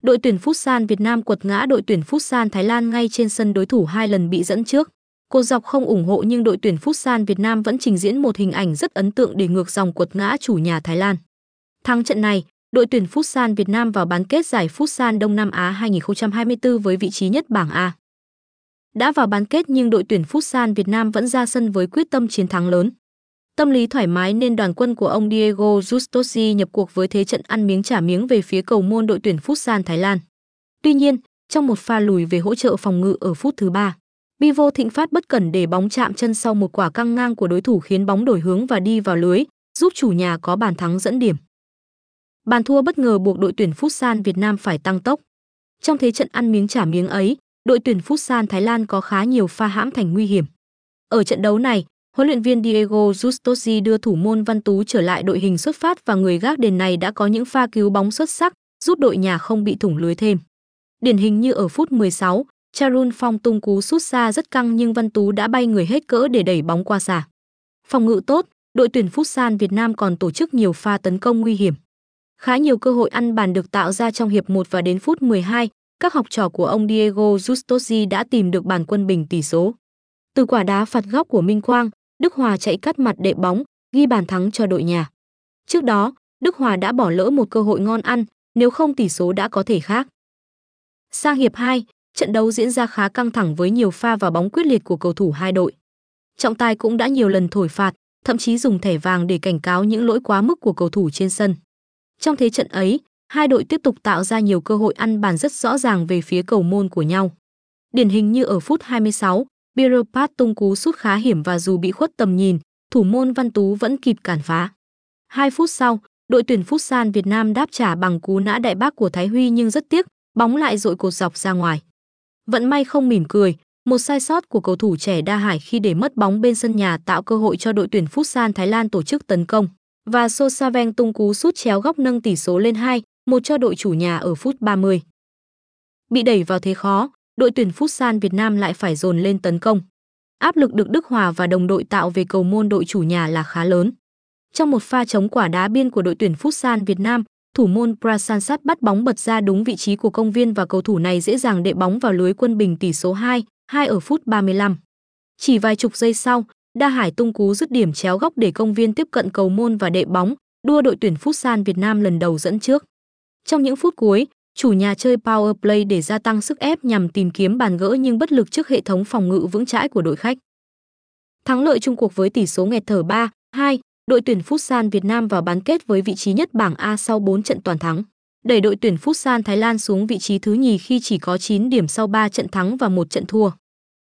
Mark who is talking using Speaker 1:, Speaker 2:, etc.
Speaker 1: Đội tuyển Futsal Việt Nam quật ngã đội tuyển Futsal Thái Lan ngay trên sân đối thủ 2 lần bị dẫn trước. Cột dọc không ủng hộ nhưng đội tuyển Futsal Việt Nam vẫn trình diễn một hình ảnh rất ấn tượng để ngược dòng quật ngã chủ nhà Thái Lan. Thắng trận này, đội tuyển Futsal Việt Nam vào bán kết giải Futsal Đông Nam Á 2024 với vị trí nhất bảng A. Đã vào bán kết nhưng đội tuyển Futsal Việt Nam vẫn ra sân với quyết tâm chiến thắng lớn. Tâm lý thoải mái nên đoàn quân của ông Diego Justosi nhập cuộc với thế trận ăn miếng trả miếng về phía cầu môn đội tuyển Futsal Thái Lan. Tuy nhiên, trong một pha lùi về hỗ trợ phòng ngự ở phút thứ 3, Pivo Thịnh Phát bất cẩn để bóng chạm chân sau một quả căng ngang của đối thủ khiến bóng đổi hướng và đi vào lưới, giúp chủ nhà có bàn thắng dẫn điểm. Bàn thua bất ngờ buộc đội tuyển Futsal Việt Nam phải tăng tốc. Trong thế trận ăn miếng trả miếng ấy, đội tuyển Futsal Thái Lan có khá nhiều pha hãm thành nguy hiểm. Ở trận đấu này, huấn luyện viên Diego Justosi đưa thủ môn Văn Tú trở lại đội hình xuất phát và người gác đền này đã có những pha cứu bóng xuất sắc, giúp đội nhà không bị thủng lưới thêm. Điển hình như ở phút 16, Charun Phong tung cú sút xa rất căng nhưng Văn Tú đã bay người hết cỡ để đẩy bóng qua xà. Phòng ngự tốt, đội tuyển Futsal Việt Nam còn tổ chức nhiều pha tấn công nguy hiểm. Khá nhiều cơ hội ăn bàn được tạo ra trong hiệp 1 và đến phút 12, các học trò của ông Diego Justosi đã tìm được bàn quân bình tỷ số. Từ quả đá phạt góc của Minh Quang, Đức Hòa chạy cắt mặt đệm bóng, ghi bàn thắng cho đội nhà. Trước đó, Đức Hòa đã bỏ lỡ một cơ hội ngon ăn, nếu không tỷ số đã có thể khác. Sang hiệp 2, trận đấu diễn ra khá căng thẳng với nhiều pha và bóng quyết liệt của cầu thủ hai đội. Trọng tài cũng đã nhiều lần thổi phạt, thậm chí dùng thẻ vàng để cảnh cáo những lỗi quá mức của cầu thủ trên sân. Trong thế trận ấy, hai đội tiếp tục tạo ra nhiều cơ hội ăn bàn rất rõ ràng về phía cầu môn của nhau. Điển hình như ở phút 26, Pierre Pat tung cú sút khá hiểm và dù bị khuất tầm nhìn, thủ môn Văn Tú vẫn kịp cản phá. 2 phút sau, đội tuyển Futsal Việt Nam đáp trả bằng cú nã đại bác của Thái Huy nhưng rất tiếc, bóng lại dội cột dọc ra ngoài. Vận may không mỉm cười, một sai sót của cầu thủ trẻ Đa Hải khi để mất bóng bên sân nhà tạo cơ hội cho đội tuyển Futsal Thái Lan tổ chức tấn công. Và Sosaveng tung cú sút chéo góc nâng tỷ số lên 2-1 cho đội chủ nhà ở phút 30. Bị đẩy vào thế khó, đội tuyển Futsal Việt Nam lại phải dồn lên tấn công. Áp lực được Đức Hòa và đồng đội tạo về cầu môn đội chủ nhà là khá lớn. Trong một pha chống quả đá biên của đội tuyển Futsal Việt Nam, thủ môn Prasansat bắt bóng bật ra đúng vị trí của công viên và cầu thủ này dễ dàng đệm bóng vào lưới quân bình tỷ số 2-2 ở phút 35. Chỉ vài chục giây sau, Đa Hải tung cú dứt điểm chéo góc để công viên tiếp cận cầu môn và đệm bóng, đua đội tuyển Futsal Việt Nam lần đầu dẫn trước. Trong những phút cuối, chủ nhà chơi power play để gia tăng sức ép nhằm tìm kiếm bàn gỡ nhưng bất lực trước hệ thống phòng ngự vững chãi của đội khách. Thắng lợi chung cuộc với tỷ số nghẹt thở 3-2, đội tuyển Futsal Việt Nam vào bán kết với vị trí nhất bảng A sau 4 trận toàn thắng, đẩy đội tuyển Futsal Thái Lan xuống vị trí thứ nhì khi chỉ có 9 điểm sau 3 trận thắng và 1 trận thua.